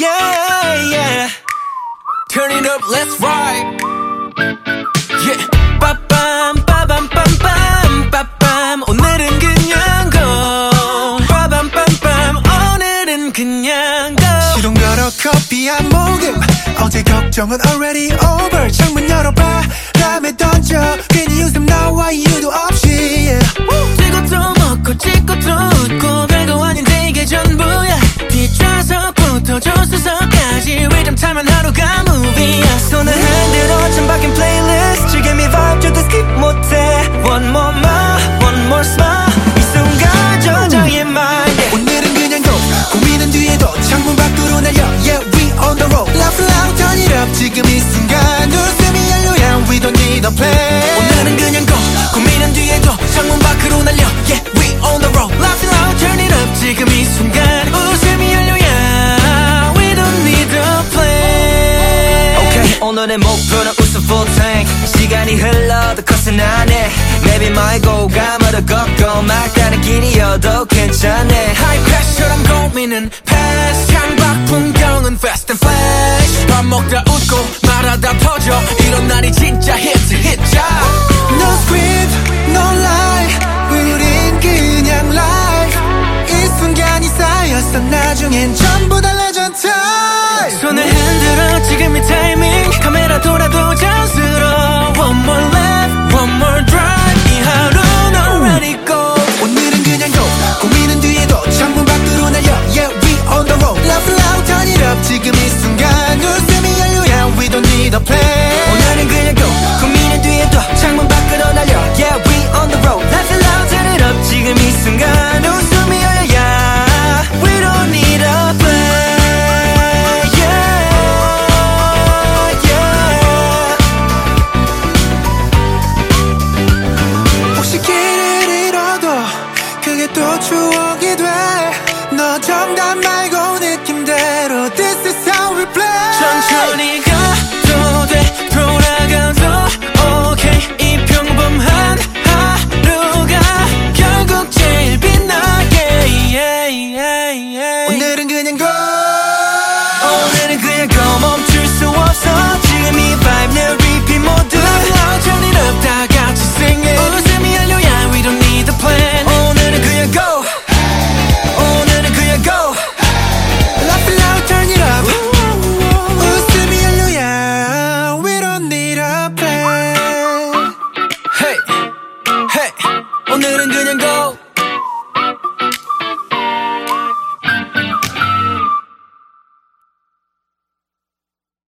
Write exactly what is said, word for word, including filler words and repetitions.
Yeah, yeah. Turn it up, let's ride. Yeah. 빠밤 빠밤 빰빰 빠밤 오늘은 그냥 go. 빠밤 빰빰 오늘은 그냥 go. 시동 걸어 커피 한 모금. 어제 걱정은 already over. 창문 열어봐 다음에 던져. 괜히 웃음 나와 이유도 없이 yeah. 찍어도 먹고 찍고도 웃고 별거 아닌데 이게 전부야. 뒷좌석부터 조수석까지 리듬 타면 하루가 movie야. 손을 흔들어 찬바뀐 플레이리스트 지금이 vibe 줘도 skip 못해. One more more, one more smile. 이 순간 저장의 mind. 오늘은 그냥 go. 고민은 뒤에도 창문 밖으로 날려. Yeah, we on the road. Laugh loud, turn it up. 지금 이 순간 웃음이 열려야 we don't need a plan. 오늘은 그냥 go. 고민은 뒤에도 창문 밖으로 날려. Yeah, we on the road. Laugh loud, turn it up. 지금 이 순간 웃음이 열려야 we don't need a plan. Okay, 오늘의 목표는 웃음 full tank. 시간이 흘러도 컷은 안 해. Maybe my goal 감으로 걷고 막다른 길이어도 괜찮네. High pressure랑 고민은 pass. 창밖 풍경은 fast and flash. 밥 먹다 웃고 말하다 터져. 이런 날이 진짜 hit hit자. No script, no lie. 우린 그냥 live. 이 순간이 쌓였어. 나중엔 전부 다 legend time. 손을 흔들어 지금 이 타이밍. 카메라 돌아도 자연스러워. One more lap, one more drive. 이 하루는 already go. 오늘은 그냥 go. 고민은 뒤에도 창문 밖으로 날려. Yeah, we on the road. Laugh loud, turn it up. 지금 이 순간 웃음이 열려야 we don't need a plan. 오늘은 그냥 go. 고민은 뒤에도 창문 밖으로 날려. Yeah, we on the road. Laugh loud, turn it up. 지금 이 순간 웃음이 열려야 we don't need a plan. 또 추억이 돼. 너 정답 말고 느낌대로 This is how we play. 천천히